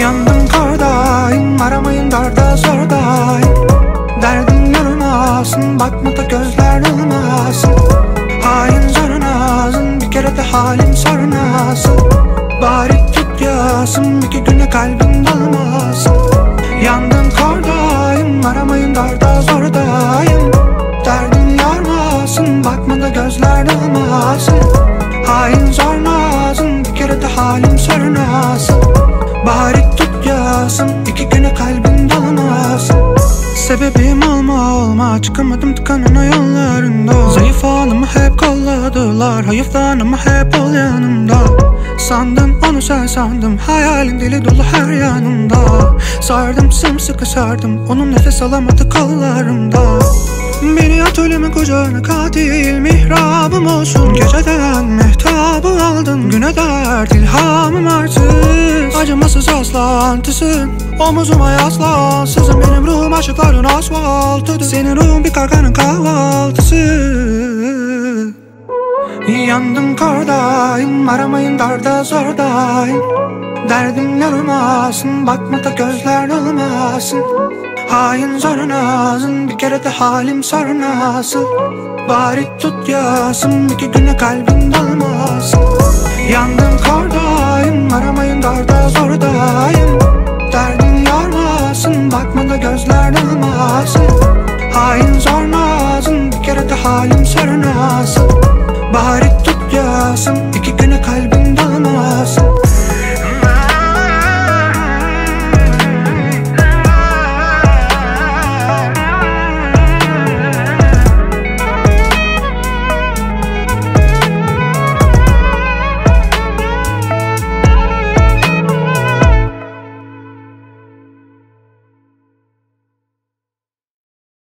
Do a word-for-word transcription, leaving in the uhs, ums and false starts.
Yandım kardayım, aramayın darda zordayım. Derdim yorulmasın, bakma da gözler olmasın. Hain zorun ağzın, bir kere de halim sorunasın. Bari tut yasın, iki güne kalbim dolmasın. Yandım kardayım, aramayın darda zordayım. Derdim yormasın, bakma da gözler olmasın. Hain zor nazın, bir kere de halim sorunasın. Bari tut yasın, iki güne kalbim dolmasın. Sebebim olma olma, çıkamadım tıkanın o yollarında. Zayıf anımı hep kolladılar, hayıftan ama hep ol yanımda. Sandım onu sen sandım, hayalin dili dolu her yanımda. Sardım sımsıkı sardım, onun nefes alamadı kollarımda. Beni at ölümün kucağına, katil mihrabım olsun. Geceden mehtabı aldın, güne dert ilhamım artık. Acımasız aslantısın, omuzuma yaslan. Sızın benim ruhum aşıkların asfaltıdır. Senin ruhun bir karganın kahvaltısı. Yandım kardayım, aramayın darda zordayım. Derdim yorulmasın, bakma da gözler olmasın. Hain zorun ağzın, bir kere de halim sorunasın. Bari tut yasın, iki güne kalbim dolmasın. Yandım kardayım, aramayın darda zordayım. Derdim yormasın, bakma da gözler olmasın. Hain zor nazın, bir kere de halim sorunasın. Bari tut yasın, iki güne kalbim